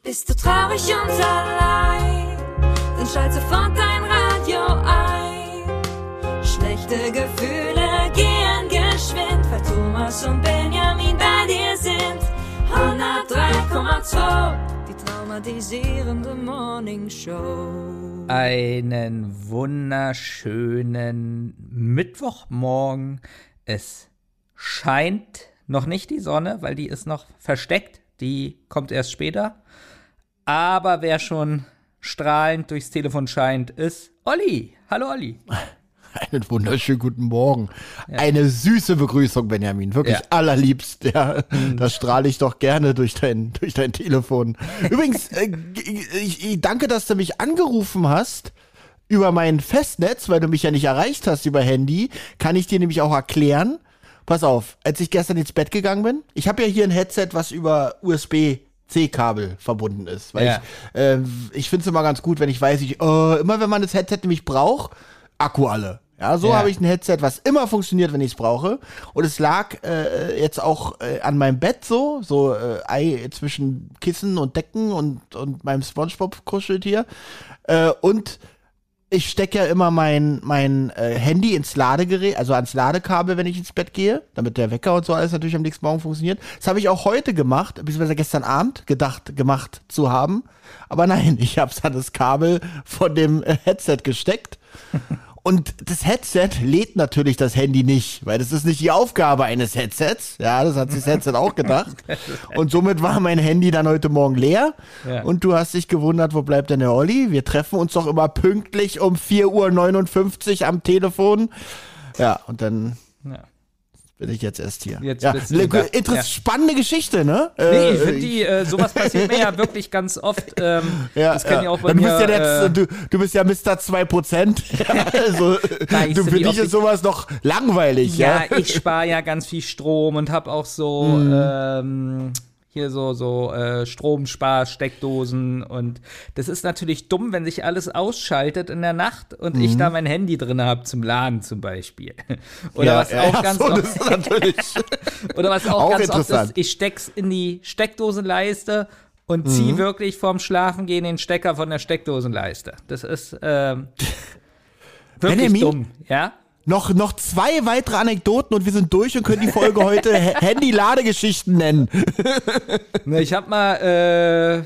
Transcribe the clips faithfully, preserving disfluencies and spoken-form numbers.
Bist du traurig und allein, dann schalt sofort dein Radio ein. Schlechte Gefühle gehen geschwind, weil Thomas und Benjamin bei dir sind. hundertdrei Komma zwei, die traumatisierende Morning Show. Einen wunderschönen Mittwochmorgen. Es scheint noch nicht die Sonne, weil die ist noch versteckt. Die kommt erst später. Aber wer schon strahlend durchs Telefon scheint, ist Olli. Hallo Olli. Einen wunderschönen guten Morgen. Ja. Eine süße Begrüßung, Benjamin. Wirklich Ja. allerliebst. Ja, da strahle ich doch gerne durch dein, durch dein Telefon. Übrigens, äh, ich, ich danke, dass du mich angerufen hast über mein Festnetz, weil du mich ja nicht erreicht hast über Handy. Kann ich dir nämlich auch erklären. Pass auf, als ich gestern ins Bett gegangen bin, ich habe ja hier ein Headset, was über U S B-C-Kabel verbunden ist. Weil Ja. ich, äh, ich finde es immer ganz gut, wenn ich weiß, ich, äh, immer wenn man das Headset nämlich braucht, Akku alle. Ja, so Ja. habe ich ein Headset, was immer funktioniert, wenn ich es brauche. Und es lag äh, jetzt auch äh, an meinem Bett so, so äh, Ei zwischen Kissen und Decken und, und meinem Spongebob-Kuscheltier. Äh, und ich stecke ja immer mein, mein äh, Handy ins Ladegerät, also ans Ladekabel, wenn ich ins Bett gehe, damit der Wecker und so alles natürlich am nächsten Morgen funktioniert. Das habe ich auch heute gemacht, beziehungsweise gestern Abend gedacht, gemacht zu haben. Aber nein, ich habe es an das Kabel von dem äh, Headset gesteckt. Und das Headset lädt natürlich das Handy nicht, weil das ist nicht die Aufgabe eines Headsets. Ja, das hat sich das Headset auch gedacht. Und somit war mein Handy dann heute Morgen leer. Ja. Und du hast dich gewundert, wo bleibt denn der Olli? Wir treffen uns doch immer pünktlich um vier Uhr neunundfünfzig am Telefon. Ja, und dann Ja. bin ich jetzt erst hier. Jetzt ja, bist du da. Interess- Ja. Spannende Geschichte, ne? Nee, Äh, ich finde die, äh, sowas passiert mir ja wirklich ganz oft. Ähm, Ja, das kann ja auch bei du mir. bist ja jetzt, äh, du, du bist ja Mister zwei Prozent. Also, Weißt du, du, für wie dich oft ist ich- sowas doch langweilig, ja? Ja, ich spare ja ganz viel Strom und habe auch so Mhm. ähm, hier so so äh, Stromspar-Steckdosen und das ist natürlich dumm, wenn sich alles ausschaltet in der Nacht und Mhm. ich da mein Handy drin habe zum Laden zum Beispiel. Oder Ja, was ja, auch ja, ganz so, oft, das ist natürlich. oder was auch, auch ganz oft interessant. ist, ich steck's in die Steckdosenleiste und zieh Mhm. wirklich vorm Schlafengehen den Stecker von der Steckdosenleiste. Das ist ähm, wirklich Benjamin? dumm, ja? Noch, noch zwei weitere Anekdoten und wir sind durch und können die Folge heute H- Handy-Ladegeschichten nennen. Ne, ich habe mal äh,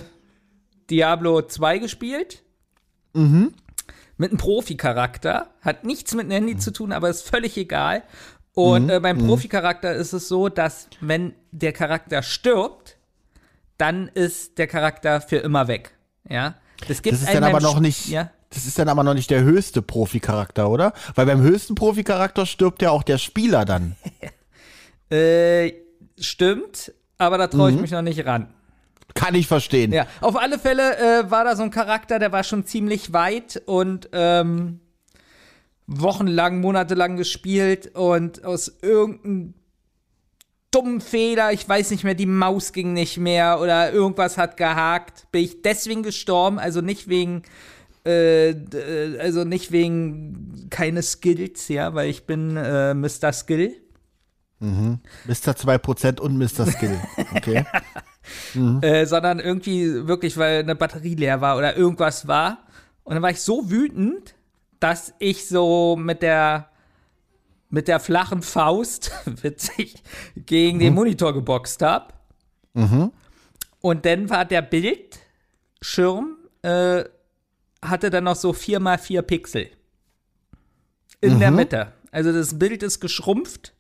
Diablo zwei gespielt. Mhm. Mit einem Profi-Charakter. Hat nichts mit dem Handy zu tun, aber ist völlig egal. Und Mhm. äh, beim Profi-Charakter ist es so, dass wenn der Charakter stirbt, dann ist der Charakter für immer weg. Ja. Das, gibt Das ist einen dann aber beim noch Sch- nicht, Ja. das ist dann aber noch nicht der höchste Profi-Charakter, oder? Weil beim höchsten Profi-Charakter stirbt ja auch der Spieler dann. Äh, stimmt, aber da traue ich Mhm. mich noch nicht ran. Kann ich verstehen. Ja, auf alle Fälle äh, war da so ein Charakter, der war schon ziemlich weit und ähm, wochenlang, monatelang gespielt und aus irgendeinem dummen Fehler, ich weiß nicht mehr, die Maus ging nicht mehr oder irgendwas hat gehakt, bin ich deswegen gestorben, also nicht wegen äh, d- also nicht wegen keine Skills, ja, weil ich bin äh, Mister Skill. Mister zwei Prozent und Mister Skill. Okay. Äh, sondern irgendwie wirklich, weil eine Batterie leer war oder irgendwas war. Und dann war ich so wütend, dass ich so mit der mit der flachen Faust, witzig, gegen den Monitor geboxt habe. Und dann war der Bildschirm, äh, hatte dann noch so vier mal vier Pixel. In der Mitte. Also das Bild ist geschrumpft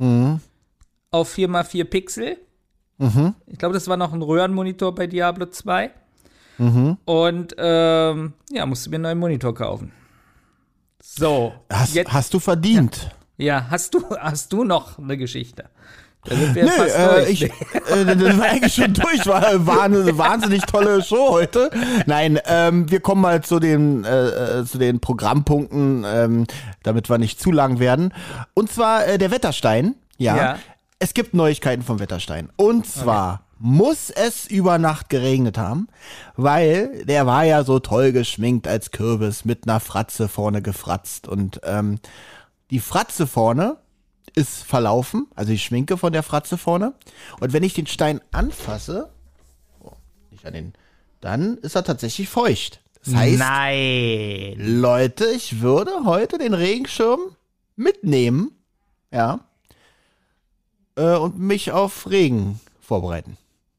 auf vier mal vier Pixel. Ich glaube, das war noch ein Röhrenmonitor bei Diablo zwei. Und ähm, ja, musste mir einen neuen Monitor kaufen. So. Hast, jetzt, hast du verdient. ja, hast du, hast du noch eine Geschichte? Da sind wir Nö, fast äh, durch. ich, äh, das war eigentlich schon durch, war, war eine wahnsinnig tolle Show heute. Nein, ähm, wir kommen mal zu den, äh, äh, zu den Programmpunkten, ähm, damit wir nicht zu lang werden. Und zwar äh, der Wetterstein, ja. Ja. Es gibt Neuigkeiten vom Wetterstein. Und zwar muss es über Nacht geregnet haben, weil der war ja so toll geschminkt als Kürbis mit einer Fratze vorne gefratzt. Und ähm, die Fratze vorne ist verlaufen, also die Schminke von der Fratze vorne. Und wenn ich den Stein anfasse, oh, nicht an den dann ist er tatsächlich feucht. Das heißt, Nein. Leute, ich würde heute den Regenschirm mitnehmen, ja, äh, und mich auf Regen vorbereiten.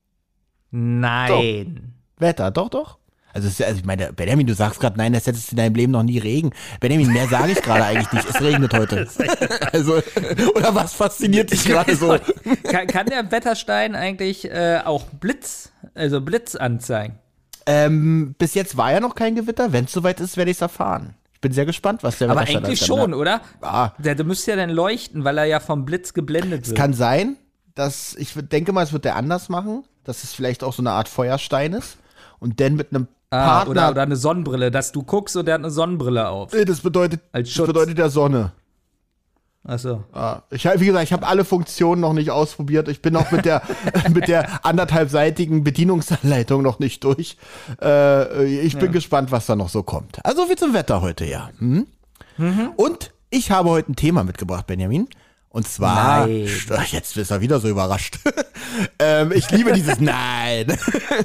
Nein. So. Wetter, doch, doch. Also, es ist, also ich meine, Benjamin, du sagst gerade, nein, das hättest du in deinem Leben noch nie Regen. Benjamin, mehr sage ich gerade eigentlich nicht. Es regnet heute. Also, oder was fasziniert dich gerade so? Kann, kann der Wetterstein eigentlich äh, auch Blitz, also Blitz anzeigen? Ähm, bis jetzt war ja noch kein Gewitter. Wenn es soweit ist, werde ich es erfahren. Ich bin sehr gespannt, was der Aber Wetterstein eigentlich alles schon, kann. oder? Ah. Der, der müsste ja dann leuchten, weil er ja vom Blitz geblendet Es wird. kann sein, dass, ich denke mal, es wird der anders machen, dass es vielleicht auch so eine Art Feuerstein ist und dann mit einem ah, Partner. oder, oder eine Sonnenbrille, dass du guckst und der hat eine Sonnenbrille auf. Nee, das bedeutet, Als das Schutz. bedeutet der Sonne. Achso. Ah, ich, hab- wie gesagt, ich habe alle Funktionen noch nicht ausprobiert. Ich bin auch mit der mit der anderthalbseitigen Bedienungsanleitung noch nicht durch. Äh, ich bin Ja. gespannt, was da noch so kommt. Also wie zum Wetter heute, ja. Hm? Und ich habe heute ein Thema mitgebracht, Benjamin. Und zwar, Nein. Ach, jetzt ist er wieder so überrascht. ähm, ich liebe dieses Nein.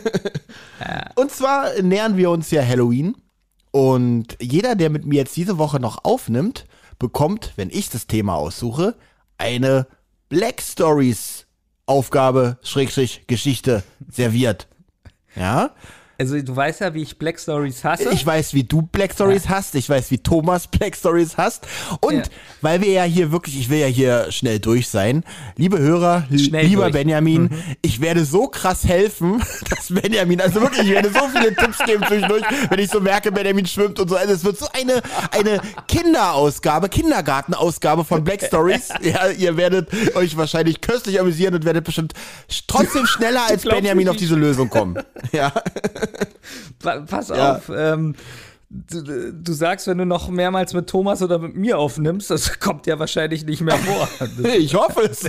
Und zwar nähern wir uns ja Halloween. Und jeder, der mit mir jetzt diese Woche noch aufnimmt, bekommt, wenn ich das Thema aussuche, eine Black Stories Aufgabe, Schrägstrich, Geschichte serviert. Ja? Also du weißt ja, wie ich Black Stories hasse. Ich weiß, wie du Black Stories ja. hast. Ich weiß, wie Thomas Black Stories hasst. Und Ja. weil wir ja hier wirklich, ich will ja hier schnell durch sein. Liebe Hörer, Schnell lieber durch. Benjamin, mhm. ich werde so krass helfen, dass Benjamin, also wirklich, ich werde so viele Tipps geben zwischendurch, wenn ich so merke, Benjamin schwimmt und so. Also es wird so eine, eine Kinderausgabe, Kindergartenausgabe von Black Stories. Ja, ihr werdet euch wahrscheinlich köstlich amüsieren und werdet bestimmt trotzdem schneller als glaub Benjamin nicht. auf diese Lösung kommen. Ja. Pa- Pass Ja. auf, ähm, du, du sagst, wenn du noch mehrmals mit Thomas oder mit mir aufnimmst, das kommt ja wahrscheinlich nicht mehr vor. Das, Ich hoffe es.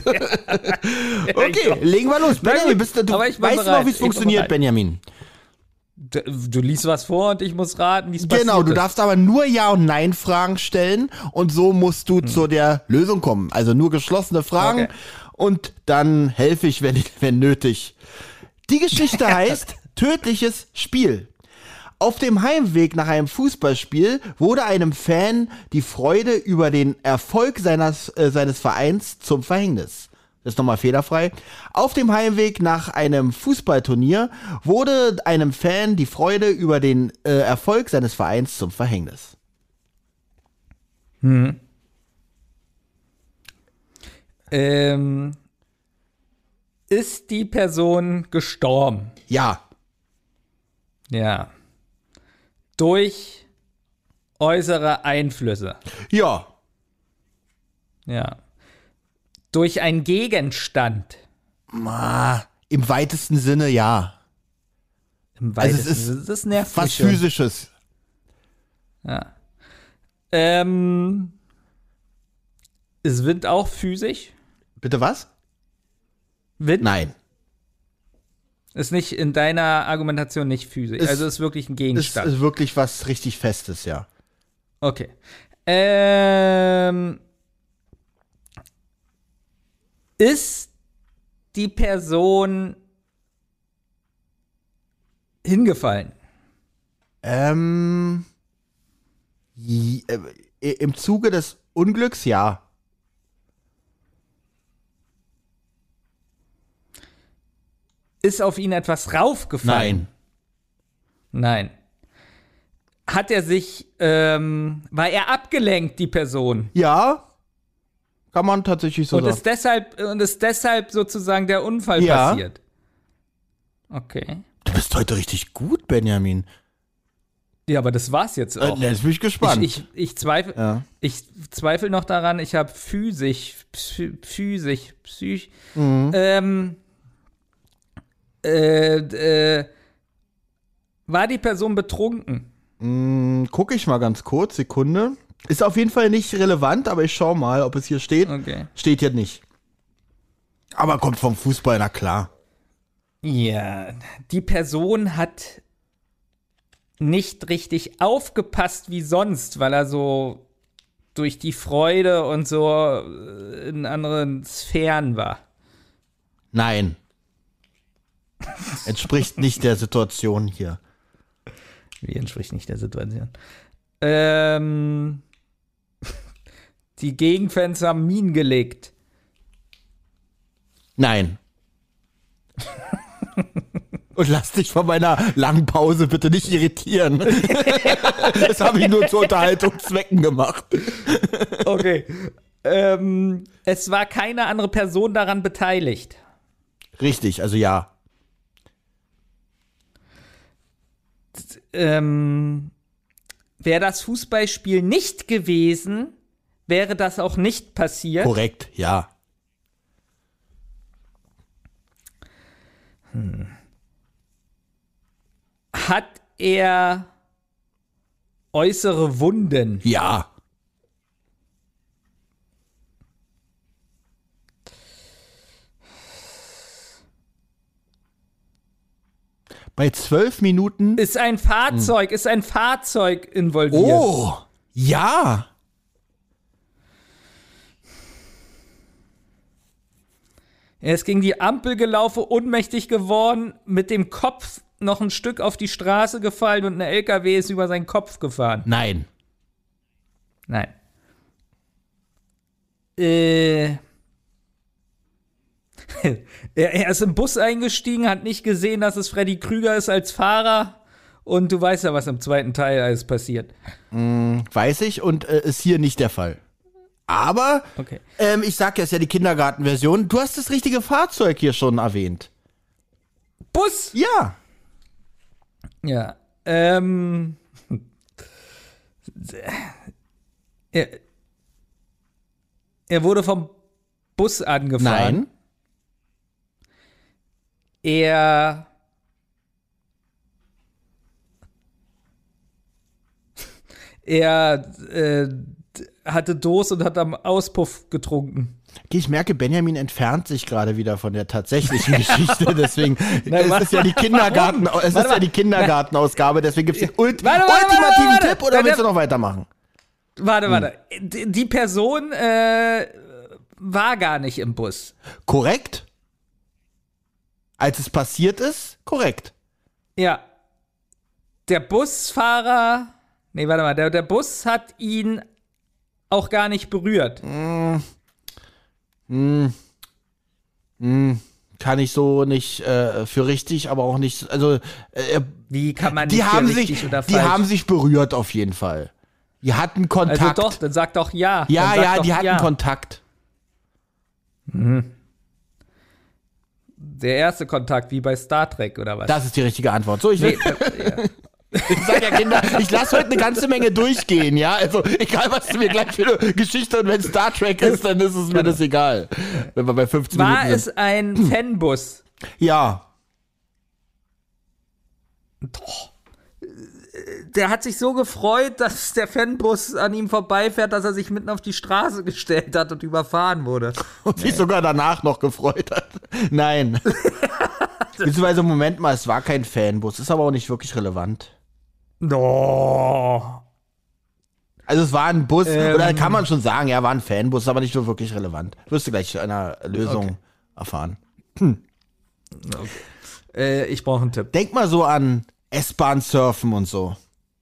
Okay, legen wir los. Benjamin, gut, bist du, du aber ich bin weißt du bereit. noch, wie es Ich bin funktioniert, bereit. Benjamin? du, du liest was vor und ich muss raten, wie es passiert Genau, du ist. darfst aber nur Ja- und Nein-Fragen stellen und so musst du zu der Lösung kommen. Also nur geschlossene Fragen Okay. und dann helfe ich, wenn, wenn nötig. Die Geschichte heißt Tödliches Spiel. Auf dem Heimweg nach einem Fußballspiel wurde einem Fan die Freude über den Erfolg seines, äh, seines Vereins zum Verhängnis. Das ist nochmal fehlerfrei. Auf dem Heimweg nach einem Fußballturnier wurde einem Fan die Freude über den äh, Erfolg seines Vereins zum Verhängnis. Ähm, ist die Person gestorben? Ja, Ja. Durch äußere Einflüsse? ja, Ja. Durch einen Gegenstand? ah, im weitesten Sinne ja. Im Also es weitesten ist Sinne. Das nervt Was mich schon. Physisches. Ja. Ähm, ist Wind auch physisch? Bitte was? Wind Nein. ist nicht in deiner Argumentation nicht physisch. Ist- also ist wirklich ein Ist, Gegenstand. ist wirklich was richtig Festes, ja. Okay. Ähm, ist die Person hingefallen? Ähm, j- äh, im Zuge des Unglücks, ja. Ist auf ihn etwas raufgefallen? Nein. Nein. Hat er sich, ähm, war er abgelenkt, die Person? Ja, kann man tatsächlich so Und sagen. ist deshalb, und ist deshalb sozusagen der Unfall Ja. passiert? Okay. Du bist heute richtig gut, Benjamin. Ja, aber das war's jetzt Äh, auch. jetzt bin ich gespannt. Ich, ich, ich zweifle Ja. ich zweifle noch daran, ich habe physisch, psy- physisch, psych, Mhm. ähm, äh, äh, war die Person betrunken? Mm, guck ich mal ganz kurz, Sekunde. Ist auf jeden Fall nicht relevant, aber ich schau mal, ob es hier steht. Okay. Steht hier nicht. Aber kommt vom Fußball, na klar. Ja, die Person hat nicht richtig aufgepasst wie sonst, weil er so durch die Freude und so äh, in anderen Sphären war. Nein. Entspricht nicht der Situation hier. Wie entspricht nicht der Situation? Ähm, die Gegenfans haben Minen gelegt. Nein. Und lass dich von meiner langen Pause bitte nicht irritieren. Das habe ich nur zu Unterhaltungszwecken gemacht. Okay. Ähm, es war keine andere Person daran beteiligt. Richtig, also ja. Ähm, wäre das Fußballspiel nicht gewesen, wäre das auch nicht passiert. Korrekt, ja. Hm. Hat er äußere Wunden? Ja. Bei zwölf Minuten. Ist ein Fahrzeug, hm. ist ein Fahrzeug involviert. Oh, ja. Er ist gegen die Ampel gelaufen, ohnmächtig geworden, mit dem Kopf noch ein Stück auf die Straße gefallen und ein L K W ist über seinen Kopf gefahren. Nein. Nein. Äh. Er ist im Bus eingestiegen, hat nicht gesehen, dass es Freddy Krüger ist als Fahrer. Und du weißt ja, was im zweiten Teil alles passiert. Mm, weiß ich und äh, ist hier nicht der Fall. Aber, okay. ähm, ich sag ja, es ist ja die Kindergartenversion. Du hast das richtige Fahrzeug hier schon erwähnt. Bus? Ja. Ja. Ähm. Er, er wurde vom Bus angefahren. Nein. Er er äh, hatte Durst und hat am Auspuff getrunken. Okay, ich merke, Benjamin entfernt sich gerade wieder von der tatsächlichen Geschichte, deswegen Nein, es ist ja die Kindergarten, warum? es Warte ist ja die Kindergartenausgabe, deswegen gibt es den Ulti- warte, warte, ultimativen warte, warte. Tipp oder Nein, willst du noch weitermachen? Warte, warte. Hm. Die Person äh, war gar nicht im Bus. Korrekt? Als es passiert ist, korrekt. Ja. Der Busfahrer, nee, warte mal, der, der Bus hat ihn auch gar nicht berührt. Mm. Mm. Mm. Kann ich so nicht äh, für richtig, aber auch nicht, also äh, Wie kann man die nicht haben richtig sich, oder die falsch? haben sich berührt auf jeden Fall. Die hatten Kontakt. Also doch, dann sag doch ja. Ja, dann sag ja, doch die hatten ja. Kontakt. Mhm. Der erste Kontakt, wie bei Star Trek, oder was? Das ist die richtige Antwort. So, ich, nee, äh, ja. ich sag ja, Kinder, ich lasse heute eine ganze Menge durchgehen, ja? Also, egal, was du mir gleich für eine Geschichte und wenn Star Trek ist, dann ist es mir das egal. Wenn wir bei fünfzehn War Minuten es sind. ein Fanbus? Ja. Doch. Der hat sich so gefreut, dass der Fanbus an ihm vorbeifährt, dass er sich mitten auf die Straße gestellt hat und überfahren wurde. Und nee. sich sogar danach noch gefreut hat. Nein. Beziehungsweise, Moment mal, es war kein Fanbus. Ist aber auch nicht wirklich relevant. No. Also es war ein Bus, Ähm. oder kann man schon sagen, ja, war ein Fanbus, aber nicht so wirklich relevant. Wirst du gleich einer Lösung Okay. erfahren. Hm. Okay. Äh, ich brauche einen Tipp. Denk mal so an S-Bahn surfen und so.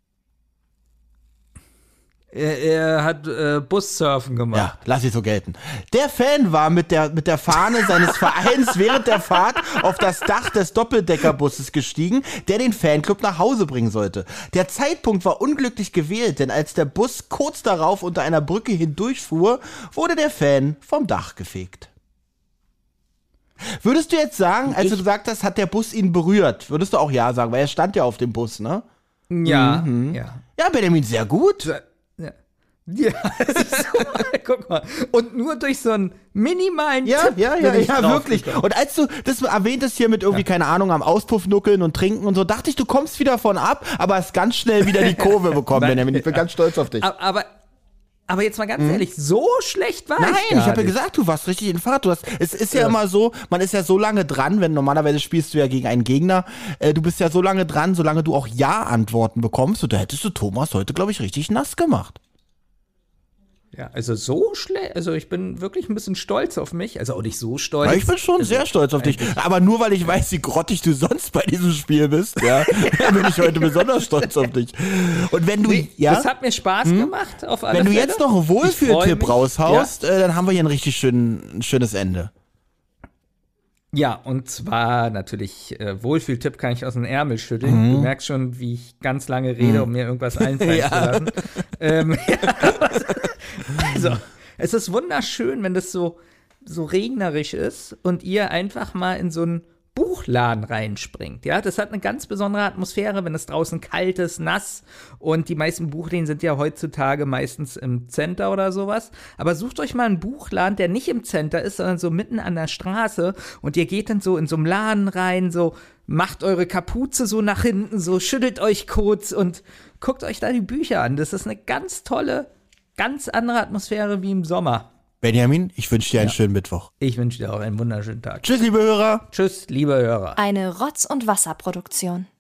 Er, er hat äh, Bussurfen gemacht. Ja, lass ich so gelten. Der Fan war mit der, mit der Fahne seines Vereins während der Fahrt auf das Dach des Doppeldeckerbusses gestiegen, der den Fanclub nach Hause bringen sollte. Der Zeitpunkt war unglücklich gewählt, denn als der Bus kurz darauf unter einer Brücke hindurchfuhr, wurde der Fan vom Dach gefegt. Würdest du jetzt sagen, als Ich- du gesagt hast, hat der Bus ihn berührt, würdest du auch ja sagen, weil er stand ja auf dem Bus, ne? Ja, Mhm. ja. Ja, Benjamin, sehr gut. Ja. Ja, das ist so, guck mal. Und nur durch so einen minimalen Ja, Tipp ja, ja, bin ich ja, drauf wirklich. gekommen. Und als du das erwähntest hier mit irgendwie, keine Ahnung, am Auspuff nuckeln und trinken und so, dachte ich, du kommst wieder von ab, aber hast ganz schnell wieder die Kurve bekommen, Weil- Benjamin. Ich bin ganz stolz auf dich. Aber, aber, aber jetzt mal ganz ehrlich, so schlecht war Nein, ich ich gar habe ja nicht. gesagt, du warst richtig in Fahrt. Du hast, es ist ja, Ja. immer so, man ist ja so lange dran, wenn normalerweise spielst du ja gegen einen Gegner, äh, du bist ja so lange dran, solange du auch Ja-Antworten bekommst und da hättest du Thomas heute, glaube ich, richtig nass gemacht. Ja, also so schlecht, also ich bin wirklich ein bisschen stolz auf mich, also auch nicht so stolz. Ja, ich bin schon also, sehr stolz auf dich, aber nur weil ich weiß, wie grottig du sonst bei diesem Spiel bist, ja, bin ich heute besonders stolz auf dich. Und wenn du, nee, ja, das hat mir Spaß hm? gemacht, auf alle Wenn du Fälle. jetzt noch einen Wohlfühltipp raushaust, ja. äh, dann haben wir hier ein richtig schön, ein schönes Ende. Ja, und zwar natürlich, äh, Wohlfühltipp kann ich aus dem Ärmel schütteln. Mhm. Du merkst schon, wie ich ganz lange rede, um mir irgendwas einfallen ja. zu lassen. ähm, ja, also, es ist wunderschön, wenn das so, so regnerisch ist und ihr einfach mal in so einen Buchladen reinspringt. Ja, das hat eine ganz besondere Atmosphäre, wenn es draußen kalt ist, nass, und die meisten Buchläden sind ja heutzutage meistens im Center oder sowas. Aber sucht euch mal einen Buchladen, der nicht im Center ist, sondern so mitten an der Straße, und ihr geht dann so in so einen Laden rein, so macht eure Kapuze so nach hinten, so schüttelt euch kurz und guckt euch da die Bücher an. Das ist eine ganz tolle, ganz andere Atmosphäre wie im Sommer. Benjamin, ich wünsche dir einen ja. schönen Mittwoch. Ich wünsche dir auch einen wunderschönen Tag. Tschüss, liebe Hörer. Tschüss, liebe Hörer. Eine Rotz- und Wasserproduktion.